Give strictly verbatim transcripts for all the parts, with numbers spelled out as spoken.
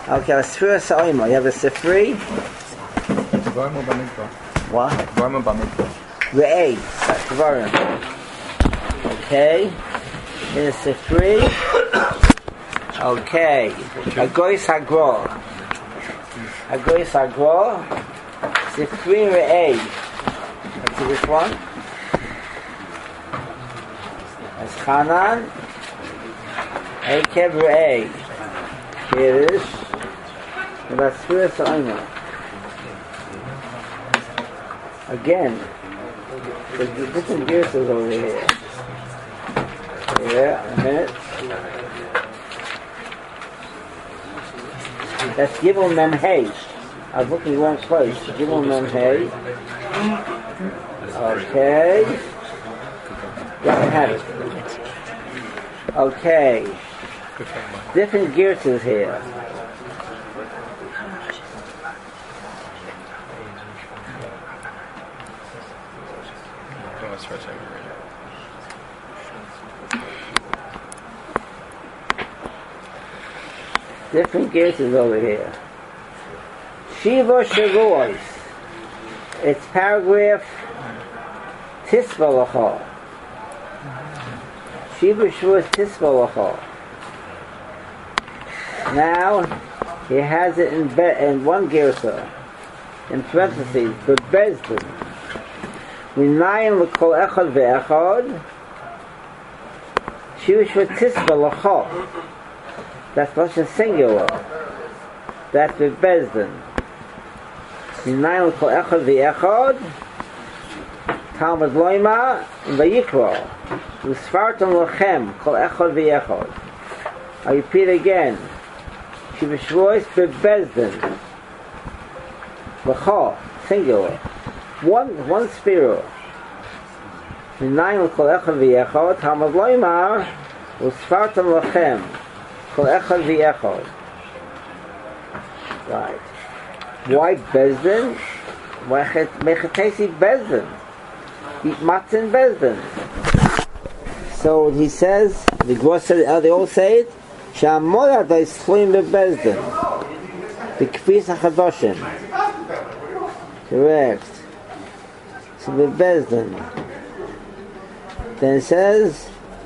Okay, a Sfira Sa'ima. You have a Sifri. What? Re'ei. Kvarim. Okay. In a Sifri. Okay. Agois Hagro. Agois Hagro. Sifri Re'ei. Let's see which one. That's Chanan. Ekev Re'ei. Here it is. And that's Sfira Sa'ima. Again, the different gears is over here. Yeah, a minute. That's Gimel Mem Hey. I was looking wrong place. Gimel Mem Hey. Okay. Yeah, I have it. Okay. Different gears is here. Different cases over here. Shiva Shavuos. It's paragraph Tisva L'cha. Shiva Shavuos Tisva L'cha. Now he has it in be- in one girsa, in parentheses, the Bezdin. Minayin l'kol echad ve'echad. Shiva Shavuos Tisva L'cha. That's Lashon singular. That's with Bezdin. Minayin kol echad v'echad. Talmud loima v'yikra. V'sfartam lachem kol echad v'echad. I repeat again. Shiva Shavuos with Bezdin. L'cha singular. One one spiro. Minayin kol echad v'echad. Talmud loima v'sfartam lachem. Kol echad v'echad. Right. Why Bezdin? Why Mechatesi Bezdin? Eat matzah in Bezdin. So he says, the Gemara said, uh, they all say it, Sha'amorad ha'ischuim beBezdin. The Kfis HaChadoshim. Correct. So beBezdin. Then it says,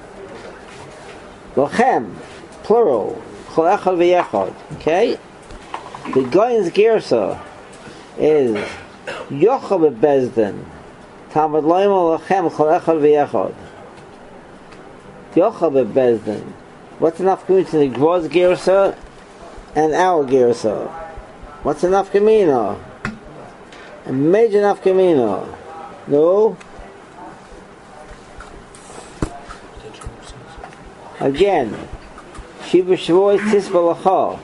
Lochem. Plural. Kol echad v'echad. Okay? The Goyen's Gersa is Yochel beBezdin. Talmud loima lachem kol echad v'echad. Yochel beBezdin. What's enough community in the Gvoz Gersa and our Gersa? What's enough kamina? A major enough kamina. No? Again. Shiva Shavuos Tisva L'cha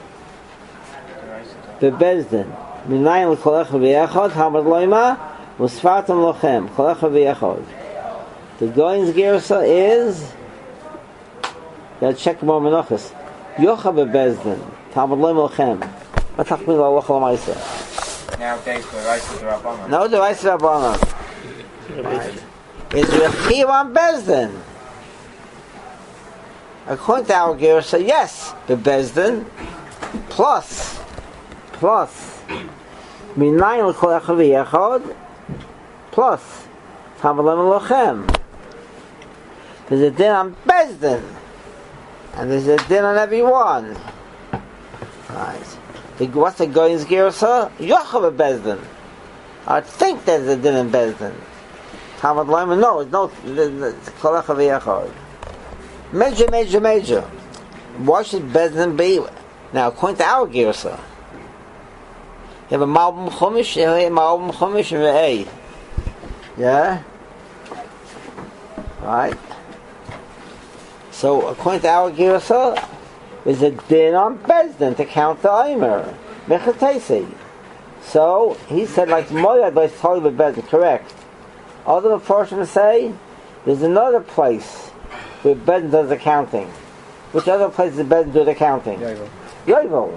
beBezdin Minayin l'kol echad v'echad Talmud loima v'sfartam lachem kol echad v'echad. The Goyen's Gersa is that check more menachas Yocha beBezdin Talmud loima lachem. What talk me l'alocha l'maisa? Nowadays the rice is Rabbanan. No, the rice is Rabbanan. Is Rechiv on Bezdin? According to our Gersa, yes, the Bezdin plus plus Minayin l'kol echad v'echad plus Talmud loima lachem. There's a din on Bezdin and there's a din on everyone. Right. The, what's the Goyen's Gersa? Yochel beBezdin. I think there's a din in Bezdin. Talmud loima, no, it's no kol echad v'echad. Major, major, major. Why should Bezdin be? Now, according to our Gersa, you have a Malbim Chumash, you have a Malbim Chumash and Re'ei. Yeah? Right? So, according to our Gersa, there's a din on Bezdin to count the Omer. Mechatesi. So, he said, like, Moyad, but it's totally beBezdin. Correct. Other portions say, there's another place where Bezdin does the counting. Which other places does Bezdin do the counting? Yovel. Yovel.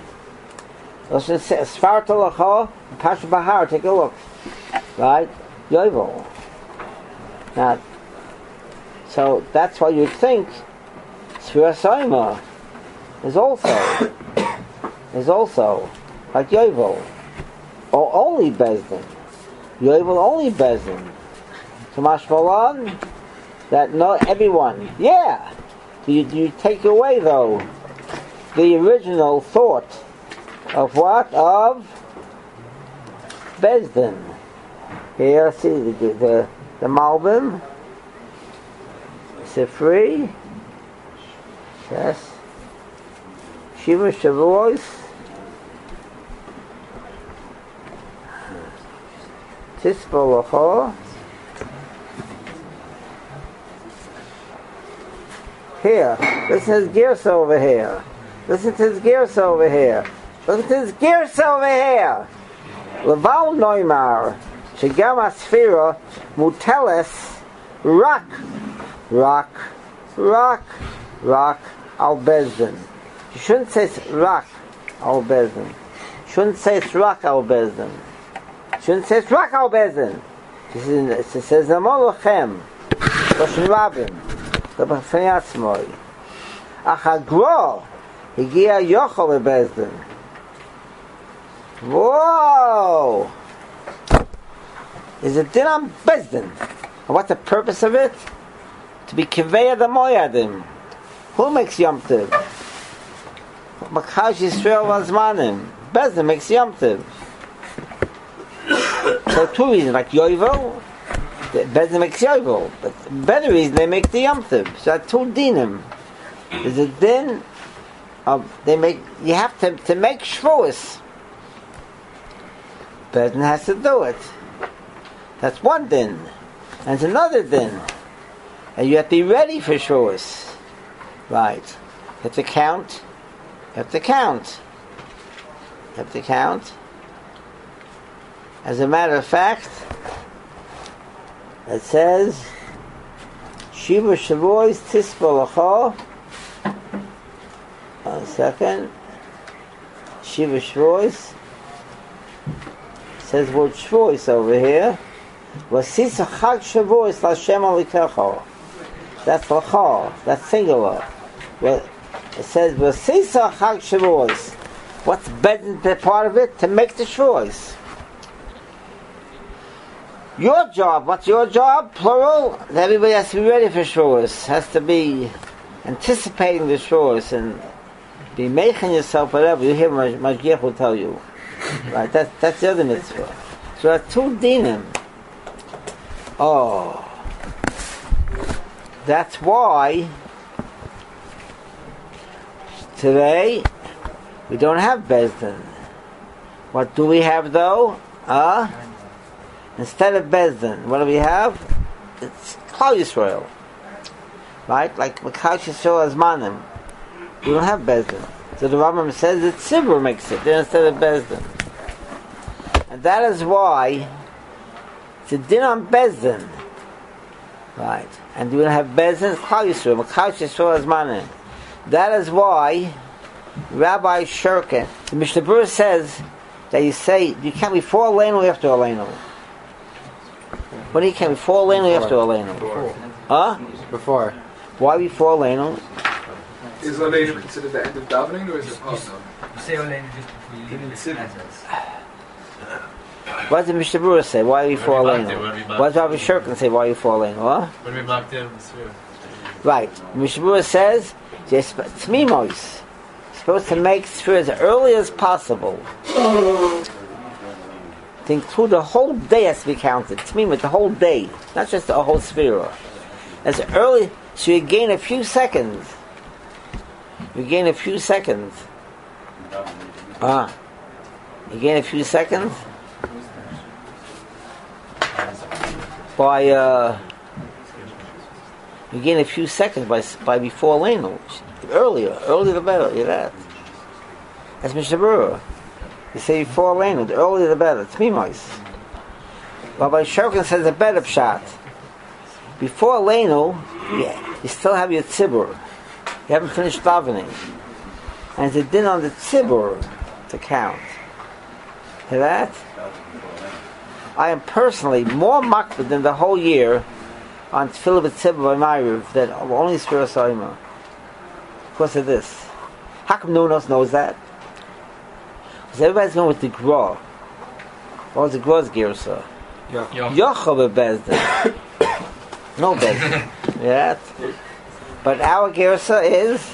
Sfar Tolacha, Pasha Bahar, take a look. Right? Yovel. Now, so that's why you think Sfira Sa'ima is also is also like Yovel, or only Bezdin. Yovel only Bezdin. So mashmalan that not everyone. Yeah, you you take away though the original thought of what of Bezdin. Here, see the the, the Malbim, Sifri, yes, Shiva Shavuos, Tisbalacha. Here, listen to his gears over here. Listen to his gears over here. Listen to his gears over here. Leval Neumar, Shegam Asfira, Muteles, Rak, Rak, Rak, Rak, Al Bezdin. You shouldn't say it's Rak, Al Bezdin. You shouldn't say it's Rak, Al Bezdin. You shouldn't say it's Rak, Al Bezdin. It says, Namol Lachem, Loshin Rabim, Lebafnei Atzmoi. Achagro, Higia Yochel Bezdin. Whoa! Is it din on Bezdin? And what's the purpose of it? To be Kiveya the Moyadim. Who makes Yom Tov? Makash Yisrael Vazmanim. Bezdin makes Yom Tov. So two reasons, like Yovel, Bezdin makes Yovel. But better reason, they make the Yom Tov. So two dinim. Is it din of, they make, you have to, to make Shavuos. Bezdin has to do it. That's one din. And it's another din. And you have to be ready for Shavuos. Right. You have to count. You have to count. You have to count. As a matter of fact, it says, Shiva Shavuos Tisbalacha. One second. Shiva Shavuos. Says word Shavuos over here. Vasisa Chag Shavuos Lashem Alikecho. That's Lacha. That's singular. Well, it says Vasisa Chag Shavuos. What's better than part of it? To make the Shavuos. Your job. What's your job? Plural. Everybody has to be ready for Shavuos. Has to be anticipating the Shavuos and be making yourself whatever. You hear Mashgiach will tell you. Right, that's that's the other mitzvah. So that's two dinim. Oh, that's why today we don't have Bezdin. What do we have though? Uh, instead of Bezdin, what do we have? It's Klal Yisrael. Right, like Makash Yisrael Azmanim. We don't have Bezdin. So the Rambam says that Tzibur makes it instead of Bezdin. And that is why it's a din on Bezdin. Right. And we don't have Bezdin, Klal Yisrael, Makash Yisrael Azmanim. That is why Rabbi Shurkin, the Mishnah Berurah says that you say, you can't before Aleinu or after Aleinu. When you can before Aleinu or after Aleinu? Before. Huh? Before. Why before Aleinu? Is Aleinu considered the end of davening, or is it post? You say Aleinu just before you leave the letters. What does the Mishnah Berurah say? Why before Aleinu? What does Rabbi Shurkin say? Why before Aleinu? Huh? When we blocked in the sphere. Right. Mishnah Berurah says, Tzmimos. Supposed to make sphere as early as possible. To include the whole day has to be counted. Tzmimos, the whole day, not just a whole sphere. As early, so you gain a few seconds. You gain a few seconds. Ah, you gain a few seconds by uh, you gain a few seconds by by before Aleinu. Earlier, earlier the better. You that. That's Mishnah Berurah. You say before Aleinu, the earlier the better. It's Mimos. Rabbi Shurkin says a better pshat. Before Aleinu, yeah, you still have your tzibur. You haven't finished davening. And it's a din on the tzibur to count. Hear that? I am personally more makbid than the whole year on Tefillah B'Tzibur by Ma'ariv than only Sfiras Ha'ima. Because of this. How come no one else knows that? So everybody's going with the Gra. What was the Gra's Girsa? Yochel bebezdin. No bezdin. Yeah. But our Girsa is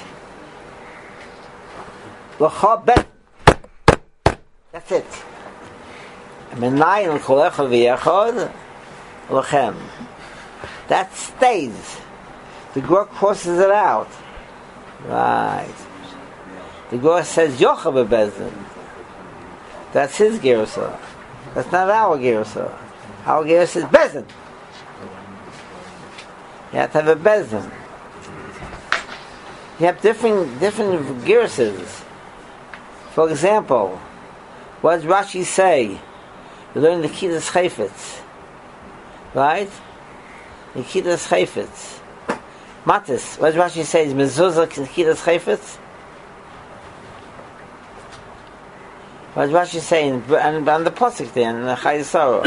L'cha bezdin. That's it. Menayin l'kolecha v'yechod l'chem. That stays. The Gra crosses it out. Right. The Gra says Yochel bebezdin. That's his Girsa. That's not our Girsa. Our Girsa is bezdin. You have to have a bezdin. You have different different Girsas. For example, what does Rashi say? You learn the Kidas Chayfetz. Right? The Kidas Chayfetz. Matis, what does Rashi say? Is Mezuzah Kidas Chayfetz? What does Rashi say? And on the Pasuk there, in the Chayesaro.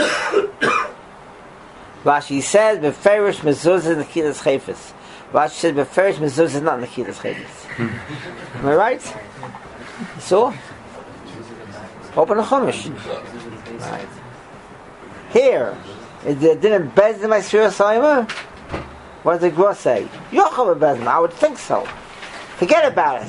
Rashi says, Beferish Mezuzah in the Kidas Chayfetz. Rashi says, Beferish Mezuzah is not in the Kidas Chayfetz. Am I right? So? Open the Chumash. Right. Here, is there didn't Bezdin by Sfira Saima? What does the Gra say? Yochel Bezdin. I would think so. Forget about it.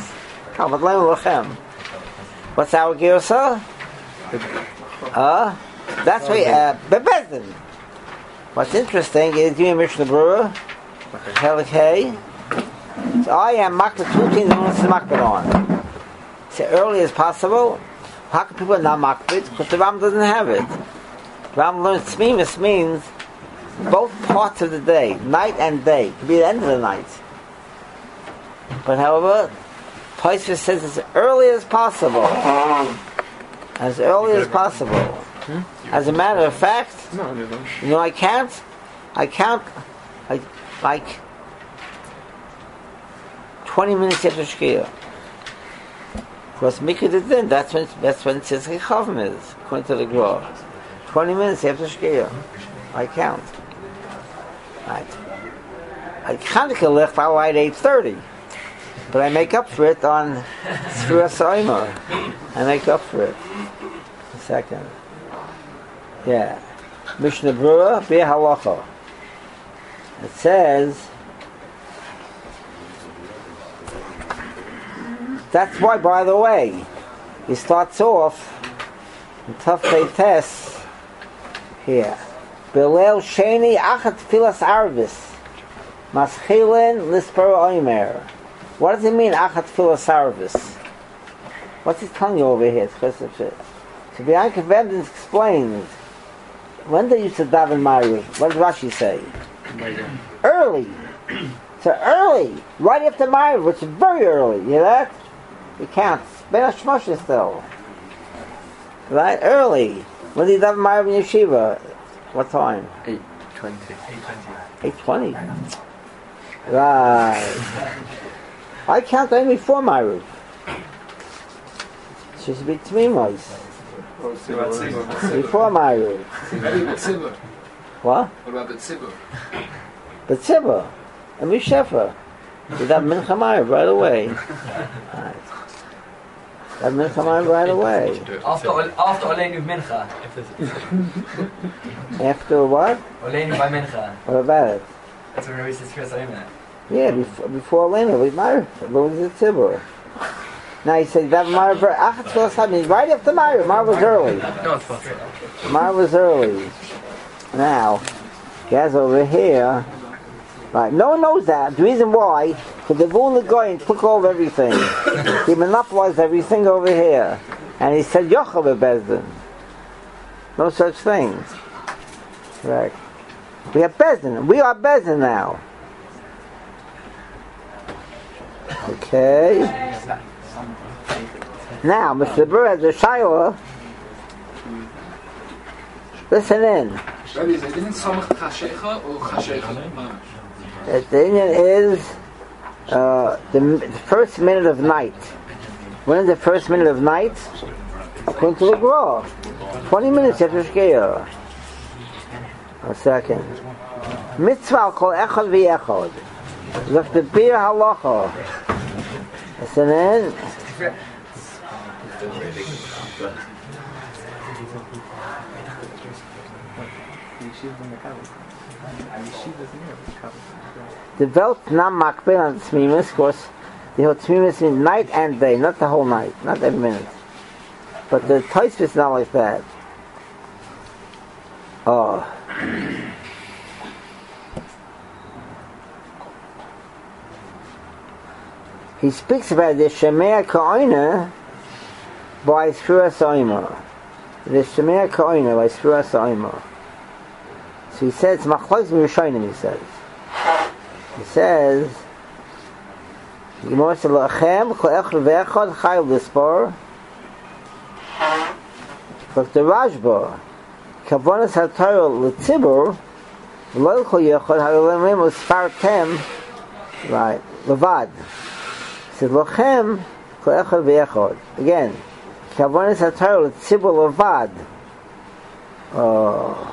What's our Girsa? Uh, that's why, uh, Bezdin. What's interesting is, you Mishnah Berurah, Chelik Hey, so I am Makbet two things I want to Makbet on. So early as possible. How can people not Makbet? Because the Ram doesn't have it. The Ram learns Tzmimus means both parts of the day, night and day. It could be the end of the night. But however, Tosfos says as early as possible. As early as possible. As a matter of fact, you know I can't, I count like, like twenty minutes after Shkia. Because Mikra did then, that's when that's when Tzizki Chavim is, according to the Gra. Twenty minutes after Shkia. I count. Right. I Chanukah left I at eight thirty. But I make up for it on Sfira Saima. I make up for it. A second. Yeah. Mishnah Berurah Bi Halacha. It says that's why, by the way, he starts off in Tafkei Tes here. Belel Sheni Achat Filas Arvis Maschilin Lisper Oimer. What does it mean, Achat Filas Arvis? What's he telling you over here? So Bianca Vendens explains when they used to daven Ma'ariv. What does Rashi say? Early. So early, right after Ma'ariv, which is very early. You hear that? You can't. Ben Hashmoshe still. Right? Early. When did you daven Ma'ariv in Yeshiva? What time? eight twenty. eight twenty. Right. I count only before Ma'ariv. It should be Tmimos. Before Ma'ariv. What? What about the Tzibur? The Tzibur. And Mishefa. You have Mincha Ma'ariv right away. Right. Have Mincha Ma'ariv right away. After after Oleinu Mincha. After what? Oleinu by Mincha. What about it? That's when Rabbi says Sfira Saima. Yeah, before, before Elena, we Ma'ariv. What was the Tzibur? Now he said that Ma'ariv for Achat Filas means right after Ma'ariv. Ma'ariv was early. No, it's possible. Ma'ariv was early. Now, guys over here, right? No one knows that. The reason why, because the Vul Goyin took over everything. He monopolized everything over here, and he said Yochel Bezdin. No such thing. Right? We have Bezdin. We are Bezdin now. Okay. Now, Mister Burr has a shayla. Listen in. Rabbi, is it in Samach Chashecha or Chashecha? The Indian is uh, the, the first minute of night. When is the first minute of night? According to the Gra. twenty minutes after Shkia. A second. Mitzvah kol echad v'echad. Look the beer halacha. Listen in. The Welt Nam Makbel on the Tzmimus, of course, the whole Tzmimus means night and day, not the whole night, not every minute. But the Tosfos is not like that. Oh. He speaks about the Shemea Ka'oina by Sfiras Ha'omer. The Shemea Ka'oina by Sfiras Ha'omer. So he says, Machlokes Rishonim, he says. He says, Gemara says, Lachem, Kol Echad Ve'echad, Chayil L'spor. But the Rashba, Kavonas HaTorah L'tzibur, Lo Kol Yechad, Ha'olamim L'spartem, right, Levad. He says, Lachem, Kol Echad Ve'echad. Again, Kavonas HaTorah L'tzibur Levad. Oh.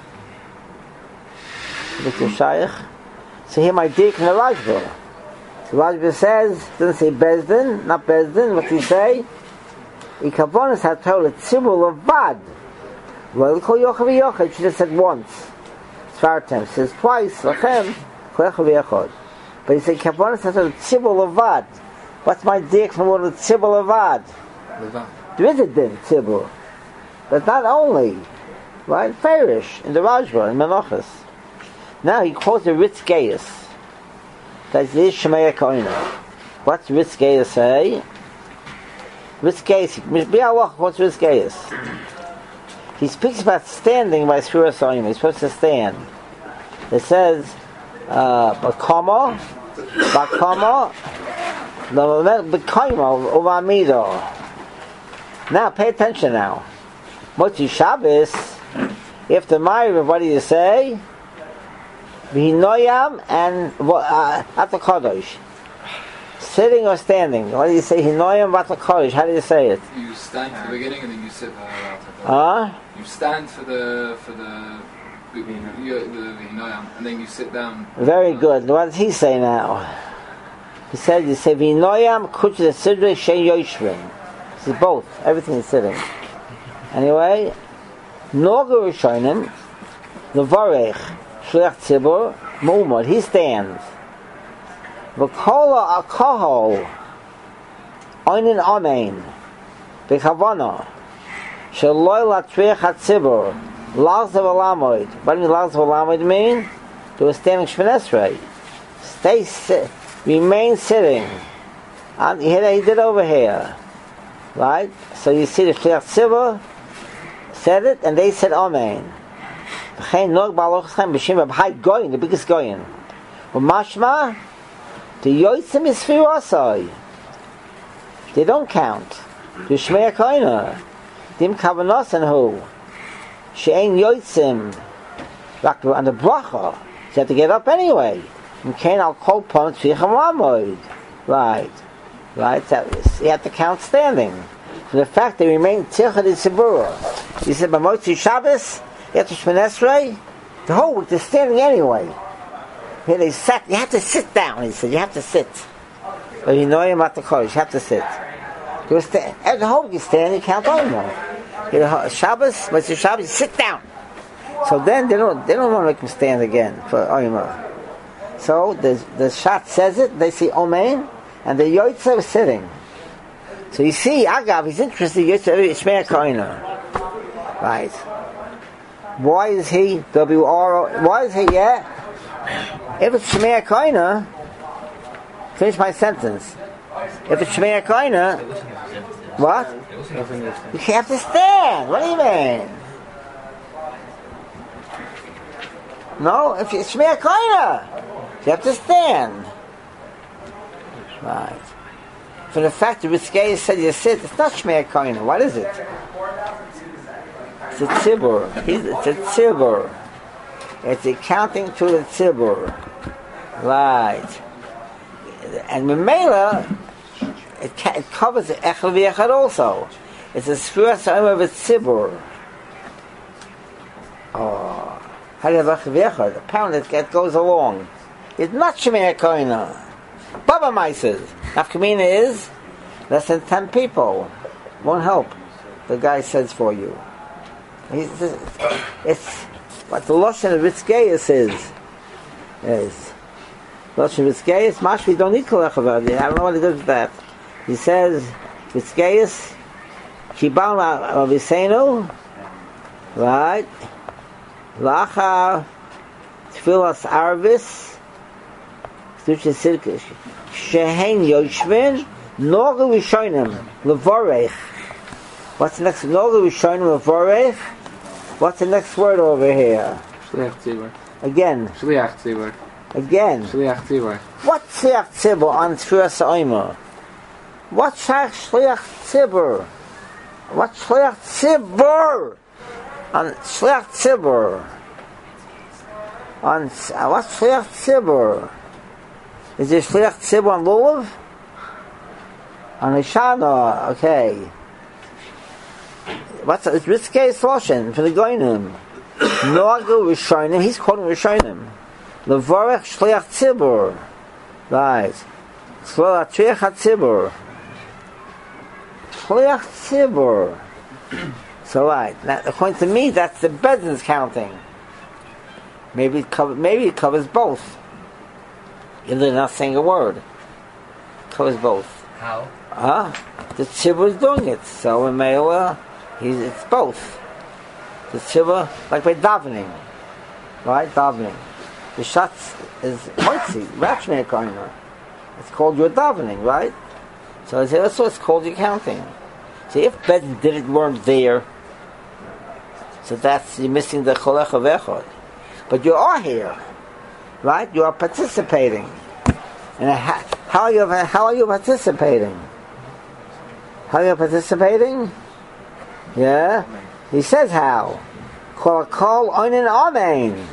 Mister Shaykh. So here my dik in the Rashba. The Rashba says, doesn't say Bezdin, not Bezdin, what do you say? Ikavonis had told a tzibur of Vad. Well, call Yochav Yochav, she just said once. Svartem says twice, Lachem, Kochav Yochav. But he said, Ikavonis had told a tzibur of Vad. What's my dik from what a tzibur of Vad? There is a din, tzibur. But not only, right? Farish, in the Rashba, in Menachos. Now he quotes the Ritz Gaius. That's the Shemaya Koina. What's Ritz Gaius say? Ritz Gaius, Bi'alach, what's Ritz Gaius? He speaks about standing by Sfiras Ha'omer. He's supposed to stand. It says, Bakama, Bakama, Bakama, Uvamido. Now pay attention now. Motzi Shabbos, if the Ma'ariv, what do you say? V'hinoyam and uh, at the Kodesh. Sitting or standing? What do you say? Hinoyam at the Kodesh. How do you say it? You stand for the beginning and then you sit for the Huh? You stand for the for the the V'hinoyam and then you sit down. Very good. What does he say now? He said, you say V'hinoyam kuch the sidrei shein yoshvin. This is both. Everything is sitting. Anyway, Nogu Rishonim, Levarech, Shliach Tzibur, Mu'umad, he stands. V'kola al-kohol, oinin amein, b'chavana, shaloi latriach ha-tzibur, lagzav alamoid. What does lagzav alamoid mean? To a standing Shmoneh Esrei. Stay, sit, remain sitting. And here he did over here. Right? So you see the Shliach Tzibur said it, and they said amein. The biggest goyin. Mashma, the yotzim is firasai. They don't count. The Shmei Koina, dim kavanos and who, she'ein yotzim, and the bracha. You have to get up anyway. You can't al kol pon tzricham lamoid. Right, right. That is, you have to count standing. So the fact they remain tzirchad in Sibura. He said, "B'motzi Shabbos." After Shmoneh Esrei, the whole week they're standing anyway. Here they sat. You have to sit down. He said, you have to sit. But you know you're at the college. You have to sit. You stand. At the whole week you stand. You count Omer. Shabbos, but it's Shabbos. You sit down. So then they don't. They don't want to make them stand again for Omer. So the the Shat says it. They say Omen, and the Yotzei is sitting. So you see, Agav, he's interested. Yotzei Shmei Koina, right? Why is he W R O? Why is he? Yeah. If it's Shmei Koina, finish my sentence. If it's Shmei Koina, what? You have to stand. What do you mean? No, if it's Shmei Koina, you have to stand. Right. For the fact that Ritzkei said you sit, it's not Shmei Koina. What is it? It's a tzibur. It's a tzibur. It's accounting to the tzibur. Right. And Memela, it, ca- it covers the Echel V'Echad also. It's a Sfiras Ha'omer of a tzibur. Oh. How do you have Echel V'Echad? Apparently it goes along. It's not Shemei Koina. Baba Maises. Nafkamina is less than ten people. Won't help. The guy says for you. He's, it's what the Lashon of Ritzgeis is. Is Lashon of Ritzgeis, Mashvi don't need Kol Echad. I don't know what it is with that. He says, Ritzgeis, Kibal Avisenu, right? Lacha Tfilas Arvis, Shehen Yoshvin, Nogu Rishonim, Levorech. What's the next? Nogu Rishonim, Levorech. What's the next word over here? Shliach Tzibur. Again. Shliach Tzibur. Again. Shliach Tzibur. What Shliach Tzibur on Tfilas Omer? What Shliach Tzibur? What Shliach Tzibur? On Shliach Tzibur. On uh, what Shliach Tzibur? Is there Shliach Tzibur on Lulav? On Ishana, okay. What's it's Ritzkei Sloshin for the Goinim? Nogu Rishonim, he's quoting Rishonim. Levorech Shliach Tzibur. Right. Shliach Tzibur. Shliach Tzibur. So right, now, according to me, that's the Bedin's counting. Maybe it covers, maybe it covers both. They're not saying a word. It covers both. How? Huh? The Tzibur is doing it. So in Meila, he's it's both. The Tzibur, like by davening, right? Davening. The Shatz is Moitzi, Rachmei Koiner. It's called your davening, right? So that's what it's called your counting. So if Bedin did it, weren't there, so that's, you're missing the Cholech of Echad. But you are here, right? You are participating. And how, how are you, how are you participating? How are you participating? Yeah? He says how. Kol kol oinen amen.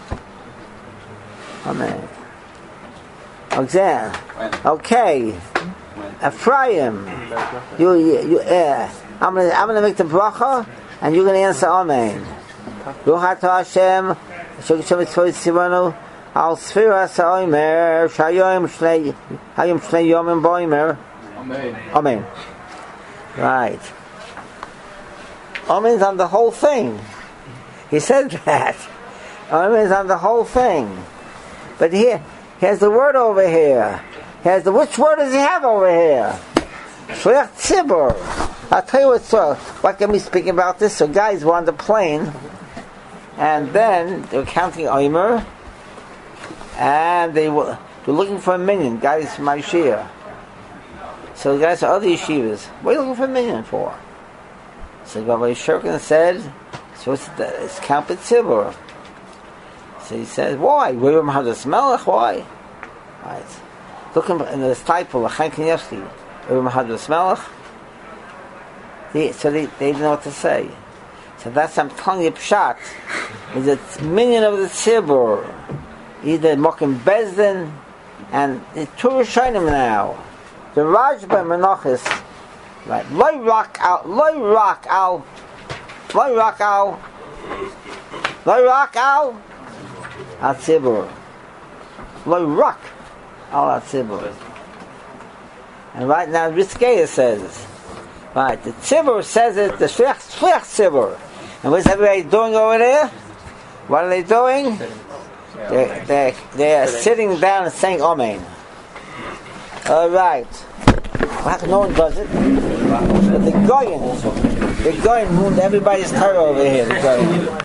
Amen. Okay. Okay. Ephraim, you, you, you, uh, I'm gonna, I'm gonna make the bracha, and you're gonna answer Amen. Ruchat Hashem, Shokishem Tzvot Tzivanu, Al Sfira Sa'omer, Shayom Shnei, Hayom Shnei Yomim Boimer. Amen. Amen. Right. Amen's on the whole thing. He said that. Amen's on the whole thing. But here, he has the word over here. He has the, which word does he have over here? Shliach Tzibur. I'll tell you what's so. What can we speaking about this? So guys were on the plane, and then they were counting Omer, and they were, they were looking for a minion. Guys from my yeshiva. So the guys from other yeshivas, what are you looking for a minion for? So Rabbi Shurkin said, so it's, it's count Tzibur. So he said, why? We're Mahadas Melech, why? Right. Looking in the title, L'chaim Kanievsky, Rebbe Mahadas Melech. So they, they didn't know what to say. So that's, I'm telling you, Pshat, is a minion of the Tzibur, either Mokim Bezdin, and the two Rishonim now. The Rajba Menachis, right? Loi Rak Al, Loi Rak Al, Loi Rak Al, Loi Rak Al, Al Tzibur. Loi Rak Al Tzibur. And right now, Ritzgeis says, right, the Tzibur says it, the Shliach Tzibur. And what's everybody doing over there? What are they doing? They're, they're, they're sitting down and saying Amen. Alright. Well, no one does it. But the Goyen, the Goyen ruined everybody's Torah over here. The Goyen.